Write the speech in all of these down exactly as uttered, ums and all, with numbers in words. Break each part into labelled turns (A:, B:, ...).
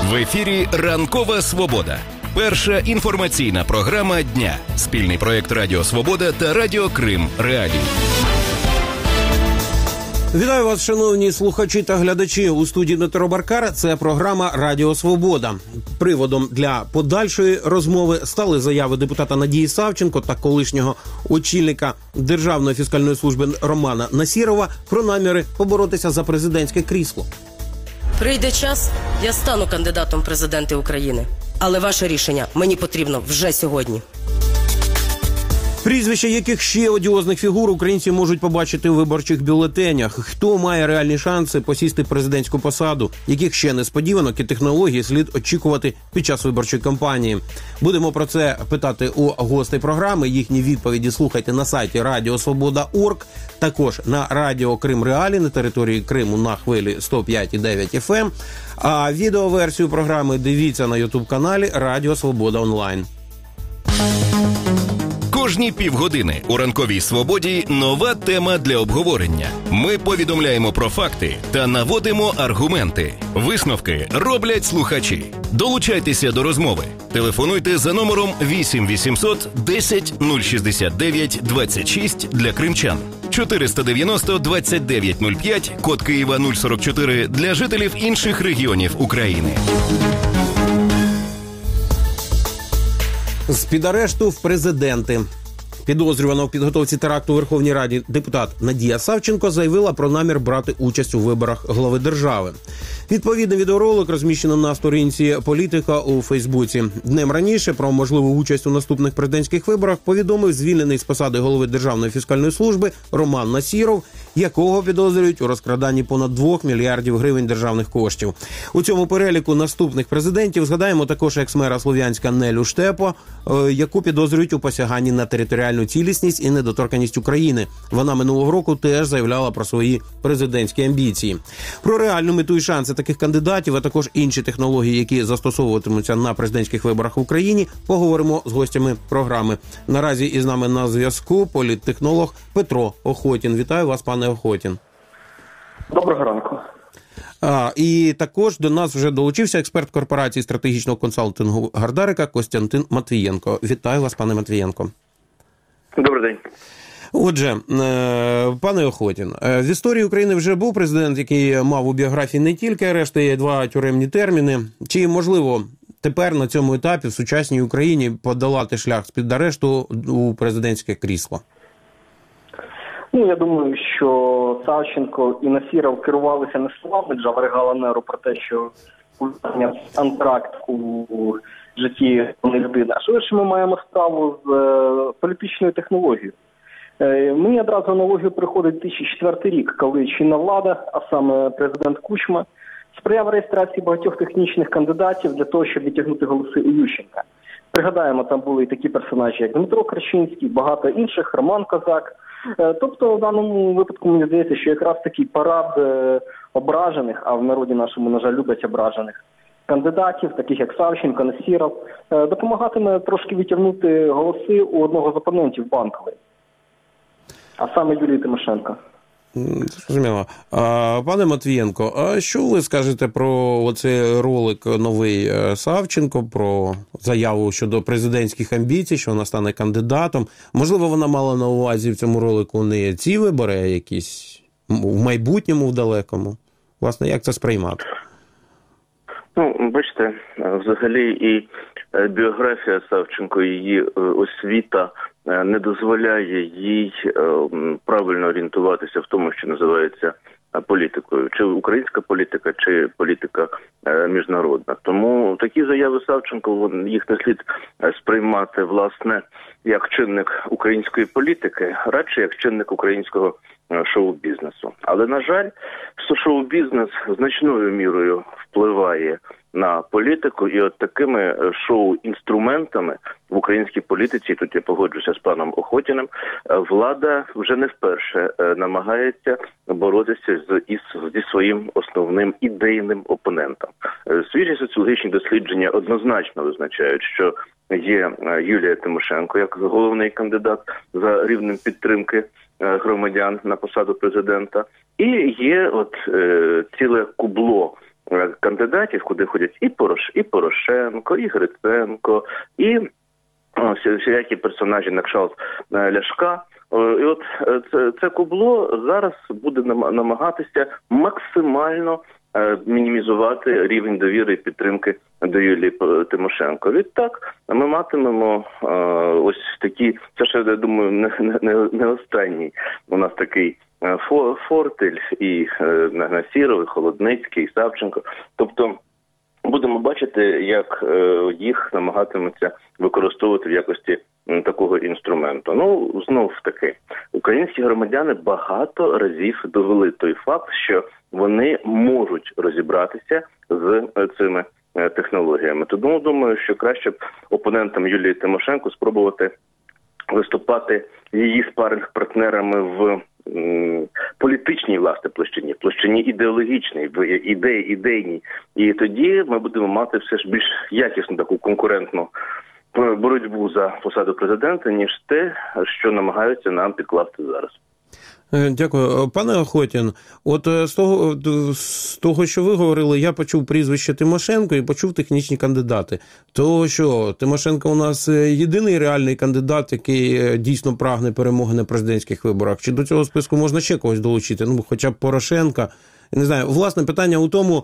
A: В ефірі «Ранкова Свобода». Перша інформаційна програма дня. Спільний проєкт Радіо Свобода та Радіо Крим Реалії.
B: Вітаю вас, шановні слухачі та глядачі. У студії Дмитро Баркар. Це програма «Радіо Свобода». Приводом для подальшої розмови стали заяви депутата Надії Савченко та колишнього очільника Державної фіскальної служби Романа Насірова про наміри поборотися за президентське крісло.
C: Прийде час, я стану кандидатом в президенти України. Але ваше рішення мені потрібно вже сьогодні.
B: Прізвища яких ще одіозних фігур українці можуть побачити у виборчих бюлетенях. Хто має реальні шанси посісти президентську посаду, яких ще несподіванок і технології слід очікувати під час виборчої кампанії. Будемо про це питати у гостей програми. Їхні відповіді слухайте на сайті радіо свобода крапка орг, також на Радіо Крим Реалії на території Криму на хвилі сто п'ять і дев'ять еф ем. А відеоверсію програми дивіться на ютуб-каналі Радіо Свобода онлайн.
A: Кожні півгодини у «Ранковій Свободі» нова тема для обговорення. Ми повідомляємо про факти та наводимо аргументи. Висновки роблять слухачі. Долучайтеся до розмови. Телефонуйте за номером вісім вісімсот десять нуль шістдесят дев'ять двадцять шість для кримчан. чотириста дев'яносто двадцять дев'ять нуль п'ять, код Києва нуль сорок чотири для жителів інших регіонів України.
B: З-під арешту в президенти. Підозрювана в підготовці теракту у Верховній Раді депутат Надія Савченко заявила про намір брати участь у виборах глави держави. Відповідний відеоролик розміщено на сторінці «Політика» у Фейсбуці. Днем раніше про можливу участь у наступних президентських виборах повідомив звільнений з посади голови Державної фіскальної служби Роман Насіров, якого підозрюють у розкраданні понад двох мільярдів гривень державних коштів. У цьому переліку наступних президентів згадаємо також екс-мера Слов'янська Нелю Штепо, яку підозрюють у посяганні на територіальну цілісність і недоторканність України. Вона минулого року теж заявляла про свої президентські амбіції. Про реальну мету і шанси таких кандидатів, а також інші технології, які застосовуватимуться на президентських виборах в Україні, поговоримо з гостями програми. Наразі із нами на зв'язку політтехнолог Петро Охотін. Вітаю вас, пане Охотін.
D: Доброго ранку.
B: А, і також до нас вже долучився експерт корпорації стратегічного консалтингу Гардарика Костянтин Матвієнко. Вітаю вас, пане Матвієнко.
D: Добрий день.
B: Отже, пане Охотін, в історії України вже був президент, який мав у біографії не тільки арешти, а й два тюремні терміни. Чи можливо тепер на цьому етапі в сучасній Україні подолати шлях з-під арешту у президентське крісло?
D: Ну, я думаю, що Савченко і Насіров керувалися не словами Джавари Галанеру про те, що антракт у житті людини, а що ми маємо справу з е, політичною технологією. Е, мені одразу аналогію приходить дві тисячі четвертий рік, коли чинна влада, а саме президент Кучма, сприяв реєстрації багатьох технічних кандидатів для того, щоб відтягнути голоси у Ющенка. Пригадаємо, там були і такі персонажі, як Дмитро Крачинський, багато інших, Роман Козак. Е, тобто, в даному випадку, мені здається, що якраз такий парад е, ображених, а в народі нашому, на жаль, люблять ображених кандидатів, таких як Савченко, Насіров, допомагатиме трошки відтягнути голоси у одного з опонентів Банкової, а саме Юлії Тимошенко.
B: Зрозуміло. Пане Матвієнко, а що ви скажете про оцей ролик новий Савченко, про заяву щодо президентських амбіцій, що вона стане кандидатом? Можливо, вона мала на увазі в цьому ролику не ці вибори, а якісь в майбутньому, в далекому? Власне, як це сприймати?
E: Ну, бачите, взагалі і біографія Савченко, її освіта не дозволяє їй правильно орієнтуватися в тому, що називається політикою. Чи українська політика, чи політика міжнародна. Тому такі заяви Савченко, їх не слід сприймати, власне, як чинник української політики, радше як чинник українського шоу-бізнесу. Але, на жаль, шоу-бізнес значною мірою впливає на політику, і от такими шоу-інструментами в українській політиці, тут я погоджуся з паном Охотіним, влада вже не вперше намагається боротися з, із, зі своїм основним ідейним опонентом. Свіжі соціологічні дослідження однозначно визначають, що є Юлія Тимошенко як головний кандидат за рівнем підтримки громадян на посаду президента, і є от е, ціле кубло кандидатів, куди ходять і Порош, і Порошенко, і Гриценко, і всілякі персонажі на кшталт Ляшка. І от це, це кубло зараз буде намагатися максимально мінімізувати рівень довіри і підтримки до Юлії Тимошенко. Відтак ми матимемо е, ось такі, це ще, я думаю, не, не, не останній у нас такий фо, Фортель і е, Насіров, і Холодницький, і Савченко. Тобто будемо бачити, як е, їх намагатимуться використовувати в якості м, такого інструменту. Ну, знов таки, українські громадяни багато разів довели той факт, що вони можуть розібратися з цими технологіями. Тому думаю, що краще б опонентам Юлії Тимошенко спробувати виступати її спаринг-партнерами в м, політичній, власне, площині, площині ідеологічній, в ідеї, ідейній. І тоді ми будемо мати все ж більш якісну таку конкурентну боротьбу за посаду президента, ніж те, що намагаються нам підкласти зараз.
B: Дякую. Пане Охотін, от з того, з того, що ви говорили, я почув прізвище Тимошенко і почув технічні кандидати. То що, Тимошенко у нас єдиний реальний кандидат, який дійсно прагне перемоги на президентських виборах? Чи до цього списку можна ще когось долучити? Ну, хоча б Порошенка. Не знаю, власне, питання у тому,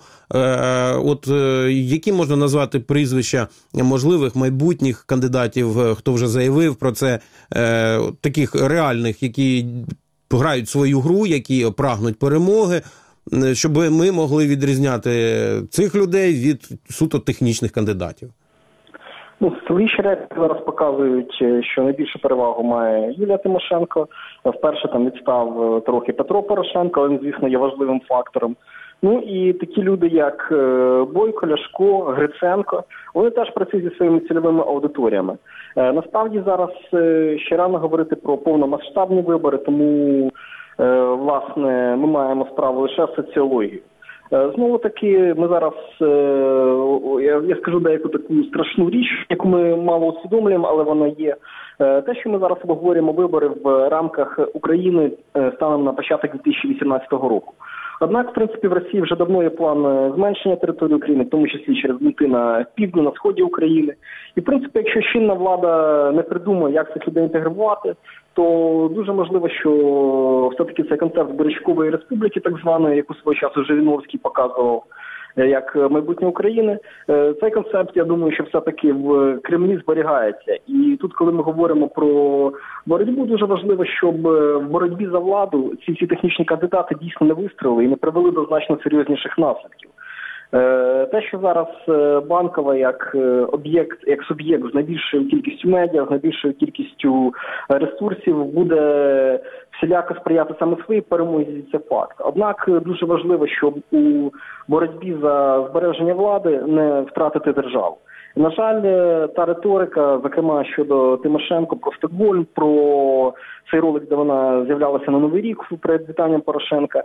B: от які можна назвати прізвища можливих майбутніх кандидатів, хто вже заявив про це, таких реальних, які грають свою гру, які прагнуть перемоги, щоб ми могли відрізняти цих людей від суто технічних кандидатів?
D: Ну, свіжі речі зараз показують, що найбільшу перевагу має Юлія Тимошенко. Вперше там відстав трохи Петро Порошенко, але він, звісно, є важливим фактором. Ну і такі люди, як Бойко, Ляшко, Гриценко, вони теж працюють зі своїми цільовими аудиторіями. Насправді зараз ще рано говорити про повномасштабні вибори, тому, власне, ми маємо справу лише з соціологією. Знову таки, ми зараз, я, я скажу деяку таку страшну річ, яку ми мало усвідомлюємо, але вона є. Те, що ми зараз обговорюємо вибори в рамках України станом на початок дві тисячі вісімнадцятого року. Однак, в принципі, в Росії вже давно є план зменшення території України, в тому числі через міти на півдні, на сході України. І, в принципі, якщо чинна влада не придумає, як цих людей інтегрувати, то дуже можливо, що все-таки цей концепт Борячкової республіки, так званої, яку свого часу Жириновський показував як майбутнє України, цей концепт, я думаю, що все-таки в Кремлі зберігається. І тут, коли ми говоримо про боротьбу, дуже важливо, щоб в боротьбі за владу ці всі технічні кандидати дійсно не вистрілили і не привели до значно серйозніших наслідків. Те, що зараз Банкова як об'єкт, як суб'єкт з найбільшою кількістю медіа, з найбільшою кількістю ресурсів буде всіляко сприяти саме своїй перемозі, це факт. Однак дуже важливо, щоб у боротьбі за збереження влади не втратити державу. На жаль, та риторика, зокрема щодо Тимошенко про Стокгольм, про цей ролик, де вона з'являлася на Новий рік перед вітанням Порошенка,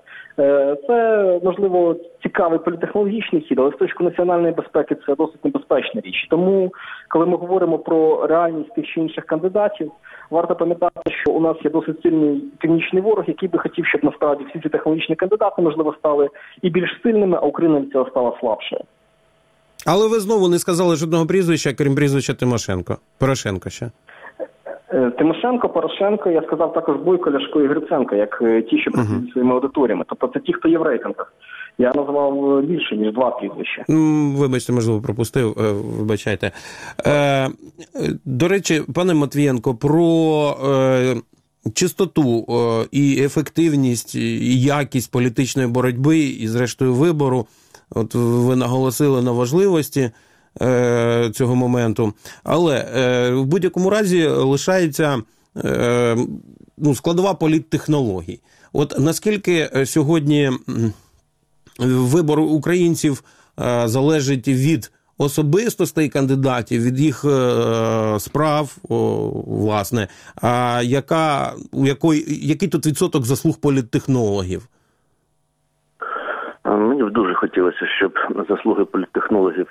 D: це, можливо, цікавий політехнологічний хід, але з точки національної безпеки це досить небезпечна річ. Тому, коли ми говоримо про реальність тих чи інших кандидатів, варто пам'ятати, що у нас є досить сильний північний ворог, який би хотів, щоб насправді всі ці технологічні кандидати, можливо, стали і більш сильними, а Україна від цього стала слабшою.
B: Але ви знову не сказали жодного прізвища, крім прізвища Тимошенко. Порошенко ще.
D: Тимошенко, Порошенко, я сказав також Бойко, Ляшко і Гриценко, як ті, що працюють uh-huh. своїми аудиторіями. Тобто це ті, хто є в рейтингах. Я назвав більше, ніж два прізвища.
B: Вибачте, можливо, пропустив, вибачайте. Е, до речі, пане Матвієнко, про е, чистоту е, і ефективність, і якість політичної боротьби, і зрештою вибору, от ви наголосили на важливості е, цього моменту, але е, в будь-якому разі лишається е, ну, складова політтехнологій. От наскільки сьогодні вибор українців е, залежить від особистостей кандидатів, від їх е, справ, о, власне, а яка, у якої, який тут відсоток заслуг політтехнологів?
E: Мені б дуже хотілося, щоб заслуги політтехнологів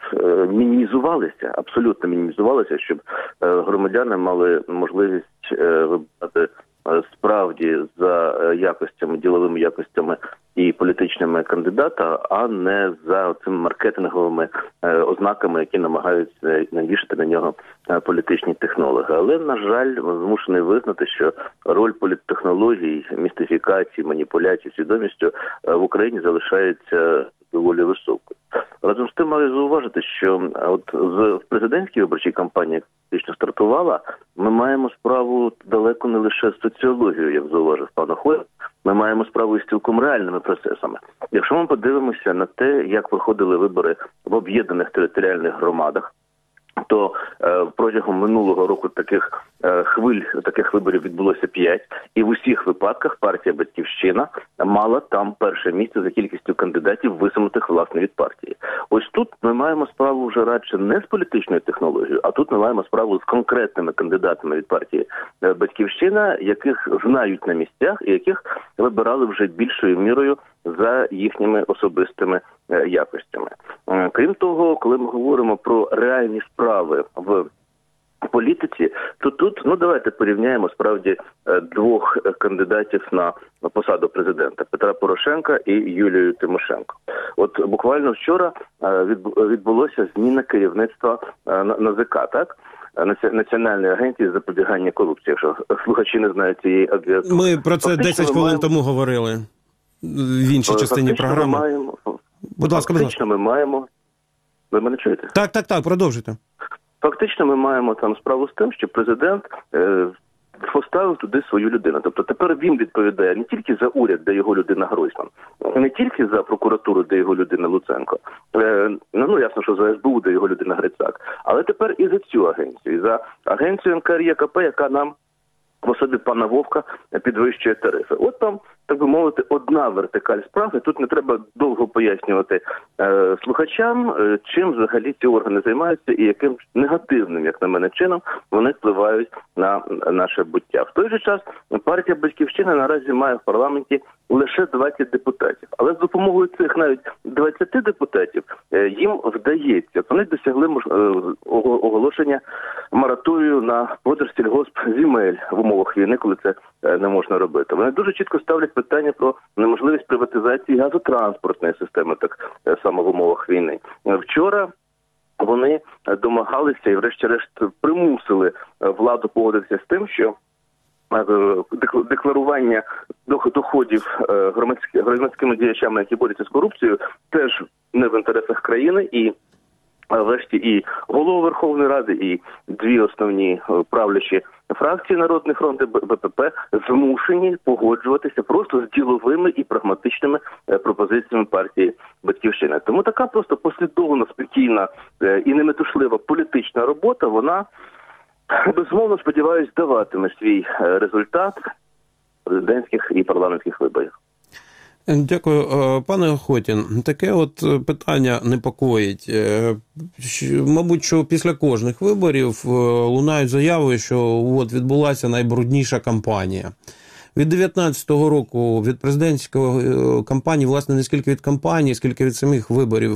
E: мінімізувалися, абсолютно мінімізувалися, щоб громадяни мали можливість вибрати справді за якостями, діловими якостями і політичними кандидата, а не за цими маркетинговими ознаками, які намагаються навішати на нього політичні технологи. Але, на жаль, змушений визнати, що роль політтехнологій, містифікації, маніпуляцій свідомістю в Україні залишається доволі високою. Разом з тим маю зауважити, що от в президентській виборчій кампанії, яка стартувала, ми маємо справу далеко не лише з соціологією, як зауважив пан Охоя, ми маємо справу із цілком реальними процесами. Якщо ми подивимося на те, як проходили вибори в об'єднаних територіальних громадах, то е, протягом минулого року таких е, хвиль, таких виборів відбулося п'ять, і в усіх випадках партія «Батьківщина» мала там перше місце за кількістю кандидатів, висунутих власне від партії. Ось тут ми маємо справу вже радше не з політичною технологією, а тут ми маємо справу з конкретними кандидатами від партії «Батьківщина», яких знають на місцях і яких вибирали вже більшою мірою за їхніми особистими якостями. Крім того, коли ми говоримо про реальні справи в політиці, то тут, ну давайте порівняємо справді двох кандидатів на посаду президента – Петра Порошенка і Юлію Тимошенко. От буквально вчора відбулося зміна керівництва НАЗК, так? Національної агенції з запобігання корупції, якщо слухачі не знають цієї абревіатури.
B: Ми про це десять хвилин маємо... тому говорили в іншій частині програми.
E: Маємо...
B: Будь ласка, будь ласка.
E: Ми маємо... Ви мене чуєте?
B: Так, так, так, продовжуйте.
E: Фактично ми маємо там справу з тим, що президент е, поставив туди свою людину. Тобто тепер він відповідає не тільки за уряд, де його людина Гройсман, не тільки за прокуратуру, де його людина Луценко, е, ну ясно, що за ес бе у, де його людина Грицак, але тепер і за цю агенцію, і за агенцію ен ка ер є ка пе, яка нам в особі пана Вовка підвищує тарифи. От там, так би мовити, одна вертикаль справи. Тут не треба довго пояснювати е, слухачам, е, чим взагалі ці органи займаються і яким негативним, як на мене, чином вони впливають на наше буття. В той же час партія «Батьківщина» наразі має в парламенті лише двадцять депутатів. Але з допомогою цих навіть двадцяти депутатів е, їм вдається. Вони досягли мож... е, оголошення мораторію на продаж сільгоспземель в умовах війни, коли це е, не можна робити. Вони дуже чітко ставлять питання про неможливість приватизації газотранспортної системи, так е, само в умовах війни. Вчора вони домагалися і врешті-решт примусили владу погодитися з тим, що декларування доходів громадськими діячами, які борються з корупцією, теж не в інтересах країни, і врешті і голова Верховної Ради, і дві основні правлячі фракції Народний фронт і Бе Пе Пе змушені погоджуватися просто з діловими і прагматичними пропозиціями партії «Батьківщина». Тому така просто послідовна, спокійна і неметушлива політична робота, вона, безумовно, сподіваюсь, даватиме свій результат президентських і парламентських виборів.
B: Дякую. Пане Охотін, таке от питання непокоїть. Мабуть, що після кожних виборів лунають заяви, що от відбулася найбрудніша кампанія. Від дев'ятнадцятого року, від президентської кампанії, власне, не скільки від кампанії, скільки від самих виборів,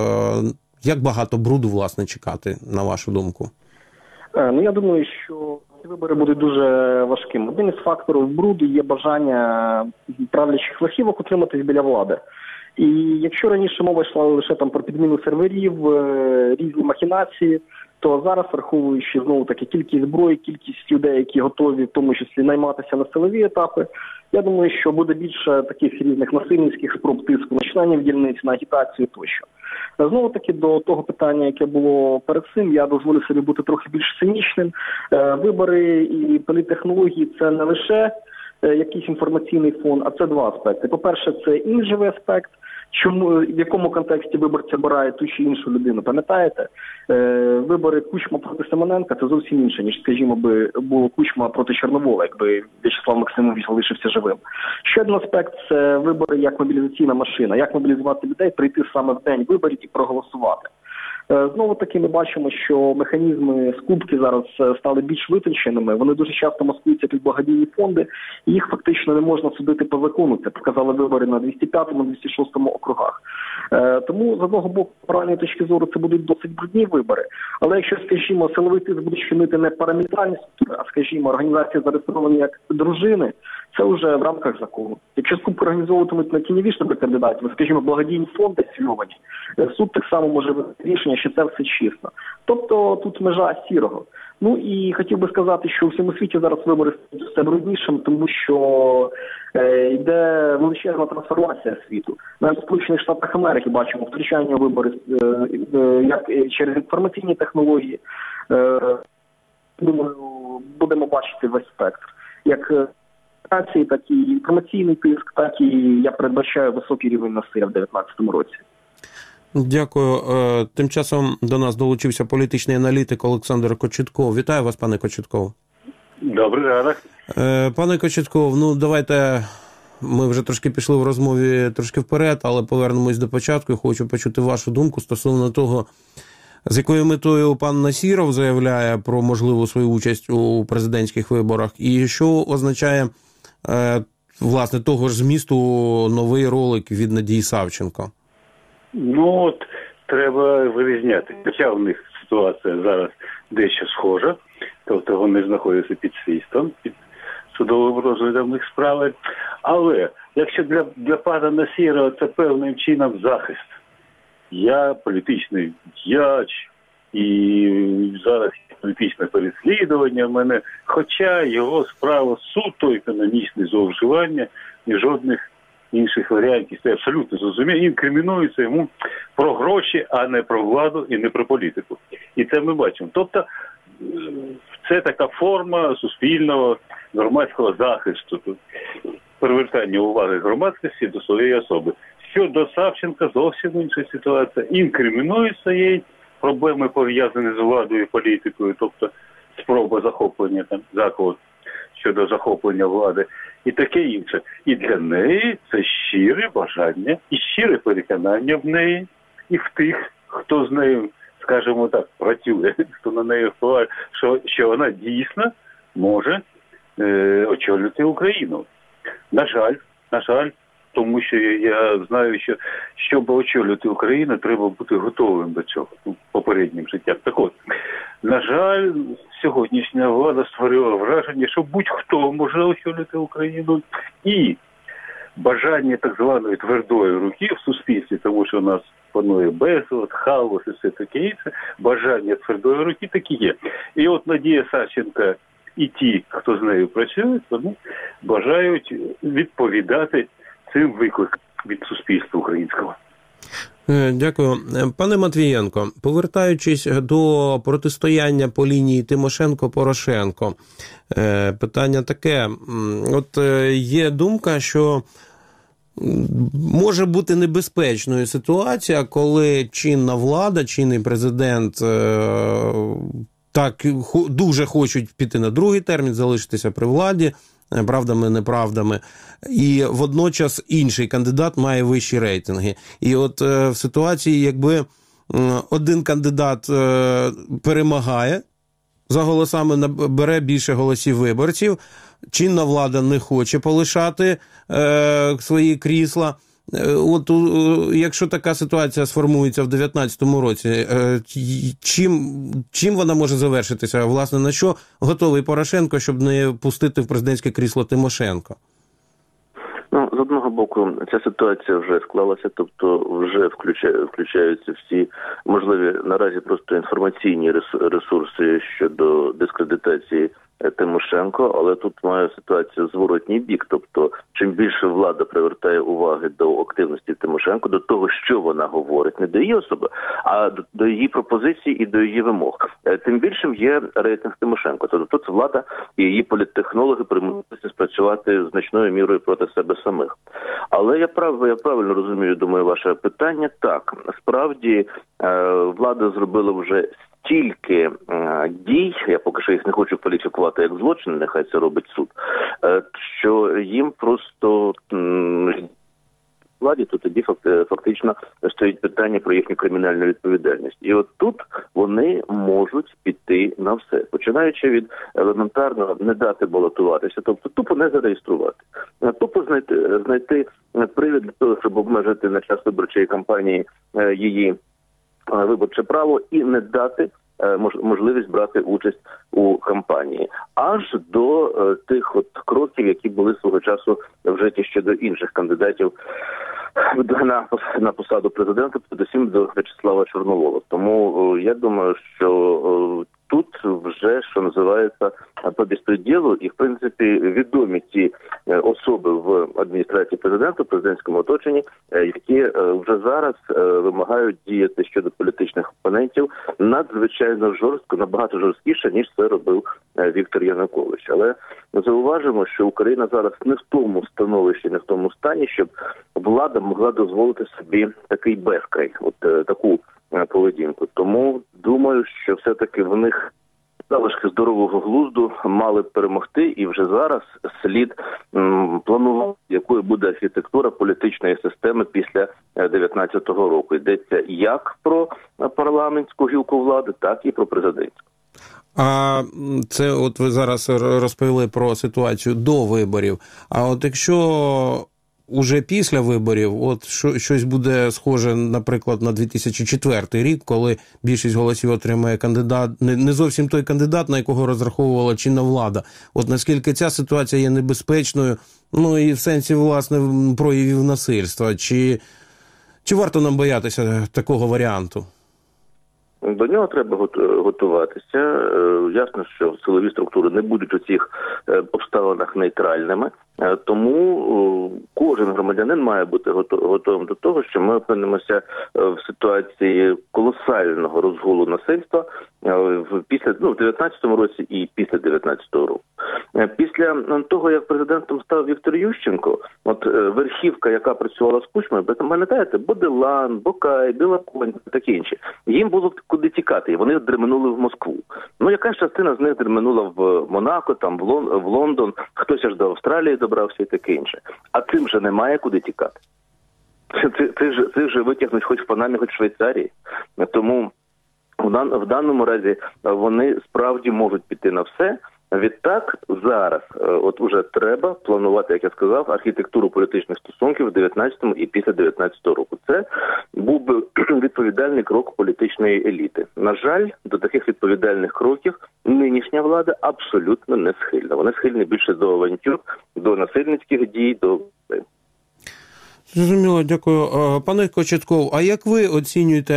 B: як багато бруду, власне, чекати, на вашу думку?
D: Ну, я думаю, що ці вибори будуть дуже важкими. Один із факторів бруду є бажання правлячих верхівок утриматись біля влади. І якщо раніше мова йшла лише там про підміну серверів, різні махінації, то зараз, враховуючи знову таки кількість зброї, кількість людей, які готові в тому числі найматися на силові етапи, я думаю, що буде більше таких різних насильницьких спроб тиску на членів дільниць, на агітацію тощо. Знову таки до того питання, яке було перед цим, я дозволю собі бути трохи більш цинічним. Вибори і політтехнології – це не лише якийсь інформаційний фон, а це два аспекти. По-перше, це іміджевий аспект. Чому, в якому контексті виборці обирають ту чи іншу людину, пам'ятаєте? Е, вибори Кучма проти Симоненка – це зовсім інше, ніж, скажімо, би було Кучма проти Чорновола, якби В'ячеслав Максимович залишився живим. Ще один аспект – це вибори як мобілізаційна машина. Як мобілізувати людей, прийти саме в день виборів і проголосувати. Знову таки ми бачимо, що механізми скупки зараз стали більш витонченими. Вони дуже часто маскуються під благодійні фонди, і їх фактично не можна судити по закону. Це показали вибори на двісті п'ятому - двісті шостому округах. Е, тому, з одного боку, з правильної точки зору, це будуть досить брудні вибори. Але якщо, скажімо, силовий тиск буде чинити не парамілітарні структури, а, скажімо, організації зареєстровані як дружини, це вже в рамках закону. Якщо скупки організовуватимуть на тіньові штаби кандидатів, скажімо, благодійні фонди цільовані, суд так само може винести рішення, що це все чесно. Тобто тут межа сірого. Ну і хотів би сказати, що у всьому світі зараз вибори стають все бруднішим, тому що е, йде величезна трансформація світу. Навіть в Сполучених Штатах Америки бачимо втручання у вибори е, е, як через інформаційні технології. Е, думаю, будемо бачити весь спектр. Як так і інформаційний тиск, так і я передбачаю високий рівень насилля в дві тисячі дев'ятнадцятому році.
B: Дякую. Тим часом до нас долучився політичний аналітик Олександр Кочетков. Вітаю вас, пане Кочетков.
F: Добрий ранок.
B: Пане Кочетков, ну давайте, ми вже трошки пішли в розмові трошки вперед, але повернемось до початку. Хочу почути вашу думку стосовно того, з якою метою пан Насіров заявляє про можливу свою участь у президентських виборах, і що означає, власне, того ж змісту новий ролик від Надії Савченко?
F: Ну, от, треба вирізняти. Хоча в них ситуація зараз дещо схожа, тобто вони знаходяться під слідством, під судовим розглядом їх справи. Але, якщо для, для пана Насірова це певним чином захист, я політичний діяч, і зараз є політичне переслідування в мене, хоча його справа суто економічне зловживання і жодних інших варіантів. Це абсолютно зрозуміло. Інкримінується йому про гроші, а не про владу і не про політику. І це ми бачимо. Тобто це така форма суспільного громадського захисту, привертання уваги громадськості до своєї особи. Щодо Савченка зовсім інша ситуація. Інкримінується їй проблеми, пов'язані з владою і політикою, тобто спроба захоплення, там, заклад щодо захоплення влади і таке інше. І для неї це щире бажання і щире переконання в неї і в тих, хто з нею, скажімо так, працює, хто на неї впливає, що, що вона дійсно може е, очолювати Україну. На жаль, на жаль, тому що я знаю, що щоб очолювати Україну, треба бути готовим до цього, ну, попереднім життям. Так от, на жаль, сьогоднішня влада створила враження, що будь-хто може очолювати Україну, і бажання так званої твердої руки в суспільстві, тому що у нас панує безлад, хаос і все таке інше, бажання твердої руки такі є. І от Надія Савченко і ті, хто з нею працює, вони бажають відповідати цим викликом від суспільства українського.
B: Дякую. Пане Матвієнко, повертаючись до протистояння по лінії Тимошенко-Порошенко, питання таке. От є думка, що може бути небезпечною ситуація, коли чинна влада, чинний президент так дуже хочуть піти на другий термін, залишитися при владі, правдами, неправдами, і водночас інший кандидат має вищі рейтинги. І от в ситуації, якби один кандидат перемагає, за голосами бере більше голосів виборців, чинна влада не хоче полишати свої крісла. От якщо така ситуація сформується в дев'ятнадцятому році, чим, чим вона може завершитися? Власне, на що готовий Порошенко, щоб не пустити в президентське крісло Тимошенко?
E: Ну, з одного боку, ця ситуація вже склалася, тобто вже включаю, включаються всі можливі наразі просто інформаційні ресурси щодо дискредитації Тимошенко, але тут має ситуація зворотній бік, тобто чим більше влада привертає уваги до активності Тимошенко, до того, що вона говорить, не до її особи, а до її пропозицій і до її вимог, тим більшим є рейтинг Тимошенко. Тобто тут влада і її політтехнологи примусилися спрацювати значною мірою проти себе самих. Але я прав, я правильно розумію, думаю, ваше питання. Так, справді влада зробила вже стільки е, дій, я поки що їх не хочу кваліфікувати як злочин, нехай це робить суд, е, що їм просто м, владі, то тоді фактично стоїть питання про їхню кримінальну відповідальність. І от тут вони можуть піти на все, починаючи від елементарного не дати балотуватися, тобто тупо не зареєструвати, тупо знайти, знайти привід для того, щоб обмежити на час виборчої кампанії її виборче право і не дати можливість брати участь у кампанії, аж до е, тих от кроків, які були свого часу вжиті щодо інших кандидатів на, на посаду президента, передусім до В'ячеслава Чорновола. Тому е, я думаю, що е, тут вже, що називається, по безпреділу, і в принципі відомі ті е, особи в адміністрації президента, в президентському оточенні, е, які е, вже зараз е, вимагають діяти щодо політичних опонентів надзвичайно жорстко, набагато жорсткіше, ніж це робив е, Віктор Янукович. Але зауважимо, що Україна зараз не в тому становищі, не в тому стані, щоб влада могла дозволити собі такий безкрай, от е, таку е, поведінку. Тому думаю, що все-таки в них залишки здорового глузду мали б перемогти, і вже зараз слід м, планувати, якою буде архітектура політичної системи після дев'ятнадцятого року. Йдеться як про парламентську гілку влади, так і про президентську.
B: А це от ви зараз розповіли про ситуацію до виборів. А от якщо уже після виборів, от що, щось буде схоже, наприклад, на дві тисячі четвертий рік, коли більшість голосів отримає кандидат, не, не зовсім той кандидат, на якого розраховувала чинна влада. От наскільки ця ситуація є небезпечною, ну і в сенсі, власне, проявів насильства. Чи, чи варто нам боятися такого варіанту?
E: До нього треба готуватися. Ясно, що силові структури не будуть у цих обставинах нейтральними, тому кожен громадянин має бути готовим до того, що ми опинимося в ситуації колосального розгулу насильства після, ну, в дев'ятнадцятому році і після дев'ятнадцятого року. Після того, як президентом став Віктор Ющенко, от верхівка, яка працювала з Кучмою, ви пам'ятаєте, Боделан, Бокай, Білоконь, такі інші, їм було куди тікати, і вони дременули в Москву. Ну, якась частина з них дременула в Монако, там, в, Лон, в Лондон, хтось аж до Австралії добрався і таке інше. А цим же немає куди тікати. Це, це, це, ж, це вже витягнуть хоч в Панамі, хоч в Швейцарії. Тому в, дан, в даному разі вони справді можуть піти на все. Відтак, зараз, от уже треба планувати, як я сказав, архітектуру політичних стосунків в дев'ятнадцятому і після дев'ятнадцятого року. Це був би відповідальний крок політичної еліти. На жаль, до таких відповідальних кроків нинішня влада абсолютно не схильна. Вони схильні більше до авантюр, до насильницьких дій, до...
B: Зрозуміло, дякую. Пане Кочетков, а як ви оцінюєте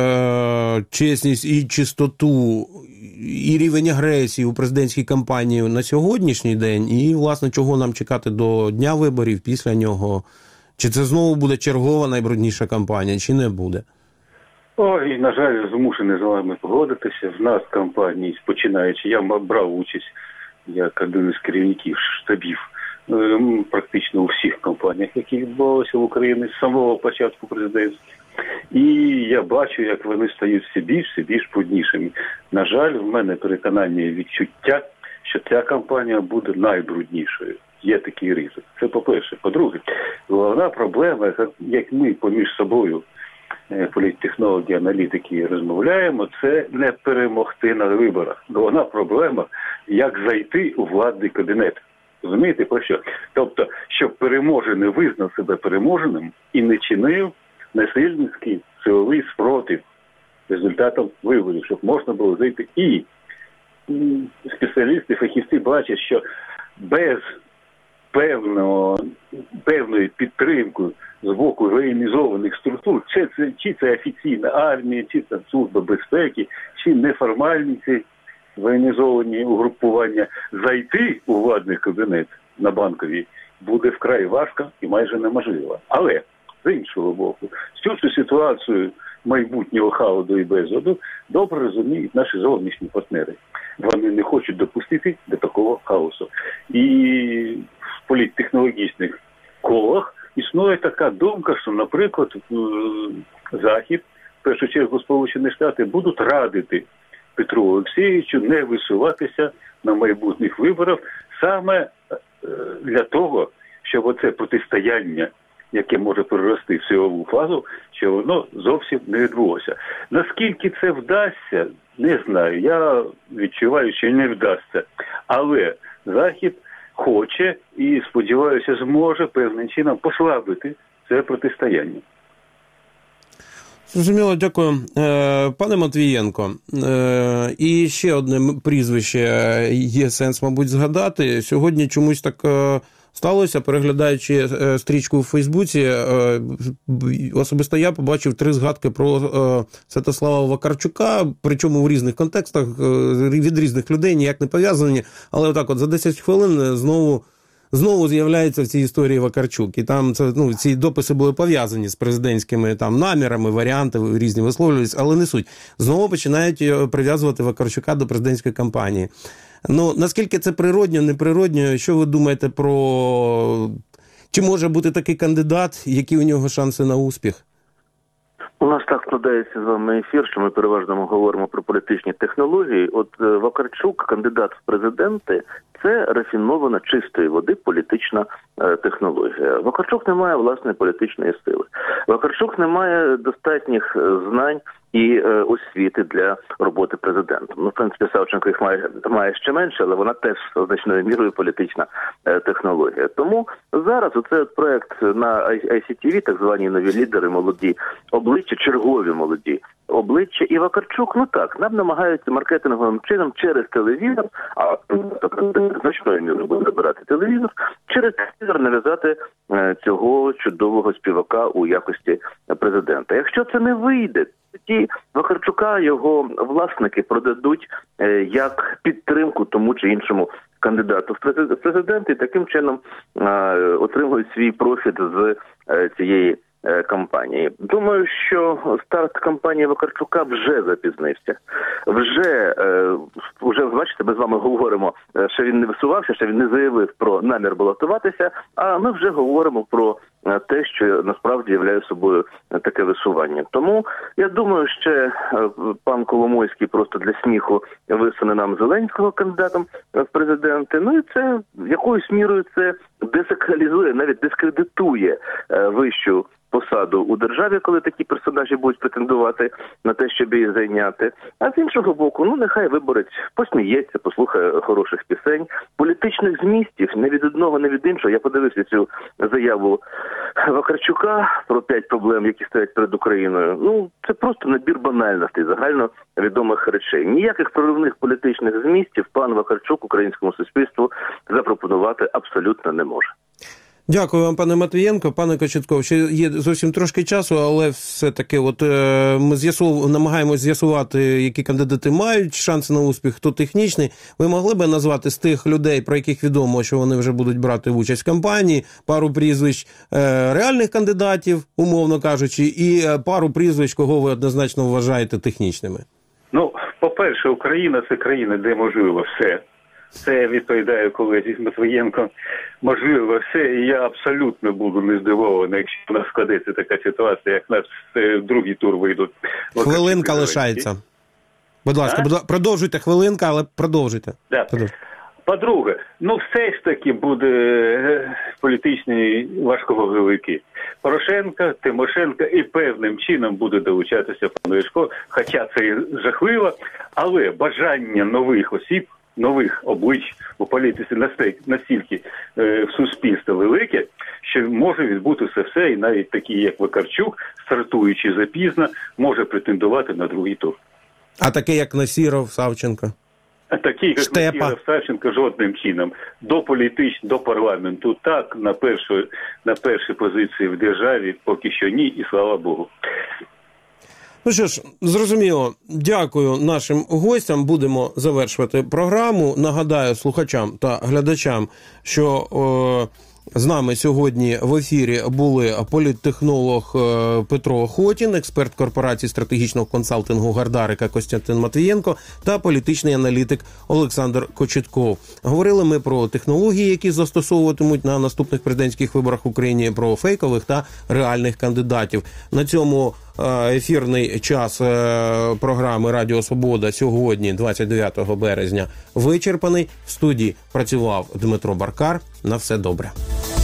B: е, чесність і чистоту і рівень агресії у президентській кампанії на сьогоднішній день? І, власне, чого нам чекати до дня виборів, після нього? Чи це знову буде чергова найбрудніша кампанія, чи не буде?
F: Ой, на жаль, змушений з вами погодитися. В нас кампанії, починаючи, я брав участь як один із керівників штабів практично у всіх кампаніях, які відбувалися в Україні з самого початку президентства. І я бачу, як вони стають все більш, все більш бруднішими. На жаль, в мене переконання і відчуття, що ця кампанія буде найбруднішою. Є такий ризик. Це по-перше. По-друге, головна проблема, як ми поміж собою, політтехнологи, аналітики, розмовляємо, це не перемогти на виборах. Головна проблема, як зайти у владний кабінет. Розумієте, про що? Тобто, щоб переможений визнав себе переможеним і не чинив насильницький силовий спротив результатом виборів, щоб можна було зайти. І спеціалісти, фахівці бачать, що без певного, певної підтримки з боку воєнізованих структур, чи це, чи це офіційна армія, чи це служба безпеки, чи неформальні ці воєнізовані угрупування, зайти у владний кабінет на Банковій буде вкрай важко і майже неможливо. Але, з іншого боку, всю цю ситуацію майбутнього хаоду і безладу добре розуміють наші зовнішні партнери. Вони не хочуть допустити до такого хаосу. І в політтехнологічних колах існує така думка, що, наприклад, Захід, в першу чергу Сполучені Штати, будуть радити Петру Олексійовичу не висуватися на майбутніх виборах саме для того, щоб оце протистояння, яке може перерости в силову фазу, що воно зовсім не відбулося. Наскільки це вдасться, не знаю. Я відчуваю, що не вдасться. Але Захід хоче і, сподіваюся, зможе певним чином послабити це протистояння.
B: Зрозуміло, дякую. Пане Матвієнко, і ще одне прізвище є сенс, мабуть, згадати. Сьогодні чомусь так сталося, переглядаючи стрічку у Фейсбуці, особисто я побачив три згадки про Святослава Вакарчука, причому в різних контекстах, від різних людей, ніяк не пов'язані, але отак от за десять хвилин знову Знову з'являється в цій історії Вакарчук. І там це, ну, ці дописи були пов'язані з президентськими там намірами, варіанти різні висловлювалися, але не суть. Знову починають прив'язувати Вакарчука до президентської кампанії. Ну, наскільки це природньо, неприродньо? Що ви думаєте про... Чи може бути такий кандидат, які у нього шанси на успіх?
E: У нас так складається з вами ефір, що ми переважно говоримо про політичні технології. От Вакарчук, кандидат в президенти, це рафінована чистої води політична е, технологія. Вакарчук не має власної політичної сили. Вакарчук не має достатніх знань і е, освіти для роботи президентом. Ну, в принципі, Савченко їх має, має ще менше, але вона теж значною мірою політична е, технологія. Тому зараз оцей проект на ай сі ті ві, так звані нові лідери, молоді обличчя, чергові молоді обличчя, і Вакарчук, ну так, нам намагаються маркетинговим чином через телевізор, а значною мірою буде забирати телевізор, через телевізор нав'язати е, цього чудового співака у якості президента. Якщо це не вийде, тоді Вакарчука його власники продадуть е, як підтримку тому чи іншому кандидату в президенти, і таким чином е, отримують свій профіт з е, цієї кампанії. Думаю, що старт кампанії Вакарчука вже запізнився. Вже, е, вже, бачите, ми з вами говоримо, що він не висувався, що він не заявив про намір балотуватися, а ми вже говоримо про те, що насправді являє собою таке висування. Тому, я думаю, ще пан Коломойський просто для сміху висуне нам Зеленського кандидатом в президенти. Ну і це, якоюсь мірою, це десакралізує, навіть дискредитує вищу посаду у державі, коли такі персонажі будуть претендувати на те, щоб її зайняти. А з іншого боку, ну нехай виборець посміється, послухає хороших пісень. Політичних змістів не від одного, не від іншого. Я подивився цю заяву Вакарчука про п'ять проблем, які стоять перед Україною. Ну, це просто набір банальностей, загально відомих речей. Ніяких проривних політичних змістів пан Вакарчук українському суспільству запропонувати абсолютно не може.
B: Дякую вам, пане Матвієнко. Пане Кочетков, ще є зовсім трошки часу, але все-таки от е, ми з'ясув... намагаємось з'ясувати, які кандидати мають шанси на успіх, хто технічний. Ви могли б назвати з тих людей, про яких відомо, що вони вже будуть брати участь в кампанії, пару прізвищ е, реальних кандидатів, умовно кажучи, і е, пару прізвищ, кого ви однозначно вважаєте технічними?
F: Ну, по-перше, Україна – це країна, де можливо все. Це я відповідаю колезі Матвієнко. Можливо, все, і я абсолютно буду не здивований, якщо у нас складеться така ситуація, як нас в другий тур вийдуть.
B: Хвилинка лишається. Будь ласка, а? продовжуйте хвилинка, але продовжуйте.
F: Да. Продовжуйте. По-друге, ну все ж таки буде політичні важковаговики. Порошенко, Тимошенко і певним чином буде долучатися пан Ляшко, хоча це жахливо, але бажання нових осіб, нових облич у політиці настільки е, в суспільстві велике, що може відбутися все, і навіть такі, як Вакарчук, стартуючи запізно, може претендувати на другий тур.
B: А таке, як Насіров, Савченко?
F: А такі, як
B: Штепа.
F: Насіров, Савченко, жодним чином. До політичного, до парламенту так, на першу, на першій позиції в державі поки що ні, і слава Богу.
B: Ну що ж, зрозуміло, дякую нашим гостям. Будемо завершувати програму. Нагадаю слухачам та глядачам, що о, з нами сьогодні в ефірі були політтехнолог Петро Хотін, експерт корпорації стратегічного консалтингу Гардарика Костянтин Матвієнко та політичний аналітик Олександр Кочетков. Говорили ми про технології, які застосовуватимуть на наступних президентських виборах в Україні, про фейкових та реальних кандидатів. На цьому ефірний час програми «Радіо Свобода» сьогодні, двадцять дев'ятого березня, вичерпаний. В студії працював Дмитро Баркар. На все добре.